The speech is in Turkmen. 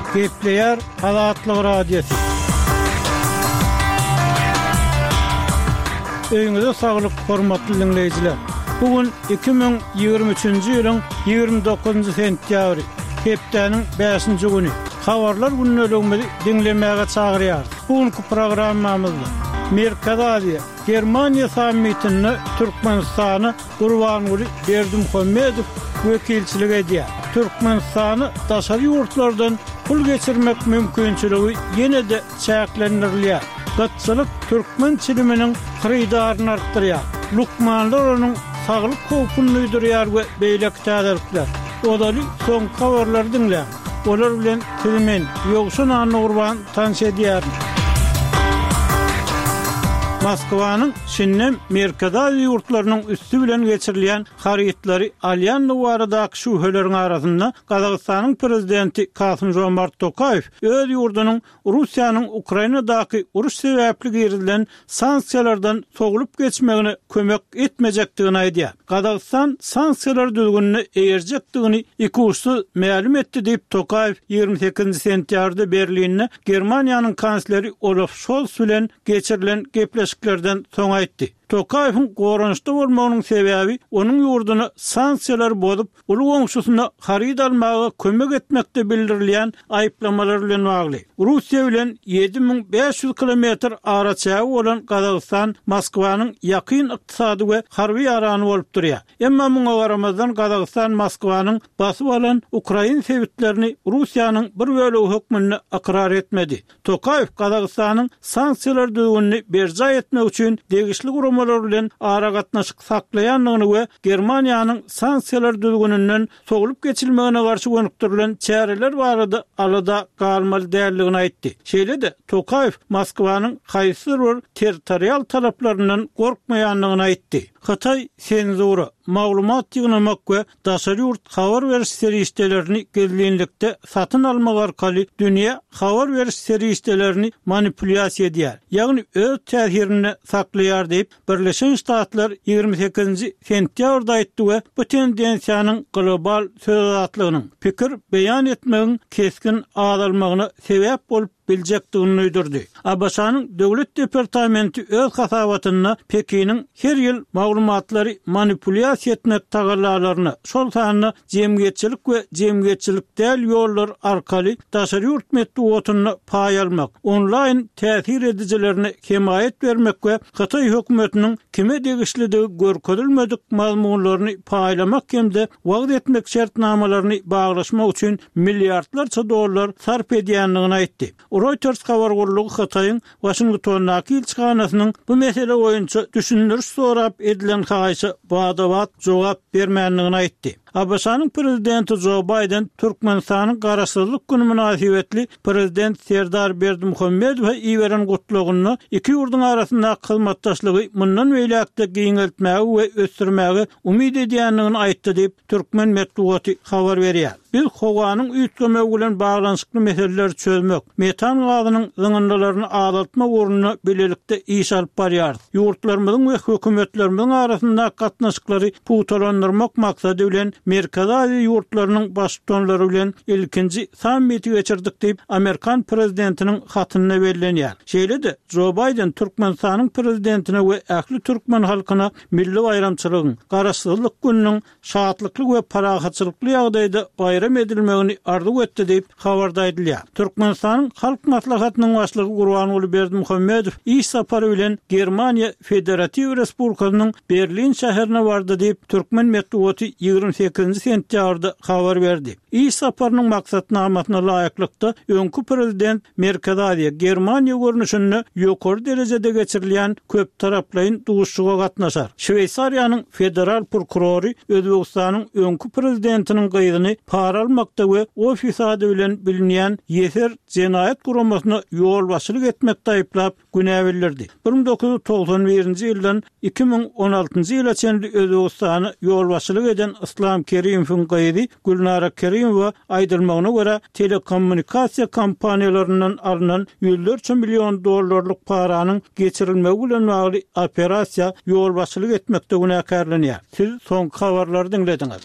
Gepleyer Halatlı Radyosu. Öýüňize saglyk, hormatly dinleýijiler. Bugün 2023-nji ýylyň 29-njy sentýabry, hepdeniň 5-nji güni. Habarlar günlüğümüzü dinlemäge çagyrýar. Bugünkü programmamyzda Merkez Aziýa Germaniýa sammitini Türkmenistany Gurbanuly Berdimuhammedow wekilçilik edýär. Türkmenistany daşary ýurtlardan pul geçirmek mümkinçiligi ýene-de çäklendirilýär. Gatçylyk türkmen çiliminiň hyrydaryny artdyrýar. Lukmanlar onuň saglyk howpyny ýdyrýar we beýle täzirlikler. Odaly soň habarlar dinle. Olar bilen tilimin ýogşun anyny gurban tanış edýär. Moskwanyň şinnem Merkez Aziýa ýurtlarynyň üstü bilen geçirilýän harytlary alýan baradaky şübheleriň arasynda Gazagystanyň prezidenti Kasym-Jomart Tokayew öz ýurdunyň Russiýanyň Ukrainadaky uruş sebäpli gerilen sanksiýalardan sogulup geçmegine kömek etmejekdigini aýdýar. Gazagystan sanksiýalar düzgünini egerjekdigini iki uçsy ma'lum etdi diýip Tokayew 28 sentýarda Berlinne Germaniýanyň kansleri Olaf Scholz bilen geçirilen gepleşiklerden soň aýtdy. Tokayewiň gorançda bolmagynyň sebäbi onuň ýurduny sanksiýalar bozup, uly goňşusyna haryt almagy kömek etmekde bildirilýän aýplamalar bilen bagly. Russiýa bilen 7500 kilometr araçagy bolan Gazagystan Moskwanyň ýakyn ykdysady we harby ýarany bolup durýar. Emma muňa garamazdan Gazagystan Moskwanyň basyp alan Ukraina sebitlerini Russiýanyň bir bölegi hökmüne akrar etmedi. Tokayew Gazagystanyň sanksiýalar düzgünini berja etmek üçin degişli bilen ara gatnaşyk saklaýanlygyny we Germaniýanyň sanksiýalar düzgününden sogulup geçilmegine garşy gönükdirilen çäreler barada alada galmaly däldigini aýtdy. Şeýle-de Tokayew Moskwanyň haýsy bir territorial talaplaryndan gorkmaýanlygyny aýtdy. Hatay senzura, maglumat ýygnamak we daşary ýurt habar beriş serişdelerini gezginlikde satyn almak arkaly dünýä habar beriş serişdelerini manipulyasiýa edýär. Ýagny öz täsirini saklaýar diýip Birleşen Ştatlar 28-nji sentýabrda aýtdy we bu tendensiýanyň global söýatlygynyň pikir beýan etmegiň keskin azalmagyna sebäp bolup biljekdigini öýdürdi. Abaşanyň döwlet departamenti öz hasabatyna Pekiniň her ýyl maglumatlary manipulyasiýa etmek tagallalaryny, şol sanyny jemgyýetçilik we jemgyýetçilik däl ýollar arkaly daşary ýurt medeniýetine paý almak, onlaýn täsir edijilerini himayet bermek we Hatay hökümetiniň kime degişlidigi görkezilmedik mazmunlaryny paýlamak hemde wagt etmek şertnamalaryny baglaşmak üçin milliardlarça dollar sarf edýänligini aýtdy. Reuters habar gurulugy Hataýyň Washingtondaky elçixanasynyň bu mesele boýunça düşündiriş sorap edilen haýsy bada-bad jogap bermänligini aýtdy. Abaşanyň prezidenti Joe Biden Türkmenistanyň garaşsyzlyk güni münasibetli prezident Serdar Berdimuhammedow iweren gutlugyny iki ýurduň arasynda hyzmatdaşlygy mundan beýlekde giňeltmäge we ösdürmäge umyd edýänligini aýtdy diýip Türkmen medeniýeti habar berýär. Biz howanyň üýtgemegi bilen baglanyşykly meseleleri çözmek, metan gazynyň zyňyndalaryny azaltmak uğruna bilelikde iş alyp barýar. Ýurtlarymyzyň we hökümetlerimiziň arasynda gatnaşyklary puwtalandyrmak maksady bilen Merkez Aziýa ýurtlarynyň başçylary bilen ilkinji sammiti geçirdik diýip Amerikan prezidentiniň hatyna bellenýär. Şeýle-de Joe Biden Türkmenistanyň prezidentine we ähli türkmen halkyna milli bayramçylygyň, garaşsyzlyk gününiň şahatlykly we parahatçylykly ýagdaýda bayram edilmegini arzu etdi diýip habarda aýdylýar. Türkmenistanyň halk maslahatynyň başlygy Gurbanuly Berdimuhammedow iş sapary bilen Germaniýa Federatiw Respublikasynyň Berlin şäherine bardy diýip Türkmen medeniýeti 28 sentýarda habar berdi. İş saparynyň maksatnamasyna laýyklykda öňkü prezident Merkez Aziýa Germaniýa görnüşini ýokary derejede geçirilýän köp taraplyň duşuga gatnaşar. Şweýsariýanyň federal prokurory Özbegistanyň öňkü prezidentiniň gyzyny para almakda we o fisady bilen bilinýän ýeser jenaýat guramasyna ýol başlyk etmekde aýplap günäwildirdi. 1991-nji ýyldan 2016-njy ýyla çenli Özbegistany ýol başlyk eden Islam Kerimov'un gyzy Gulnara Kerimowa aýdylmagyna görä telekommunikasiýa kompaniýalarynyň alynan $100 milyon paranyň geçirilmegi bilen bagly operasiýa ýol başlyk etmekde günäkärlenýär. Siz soň habarlary dinlediňiz.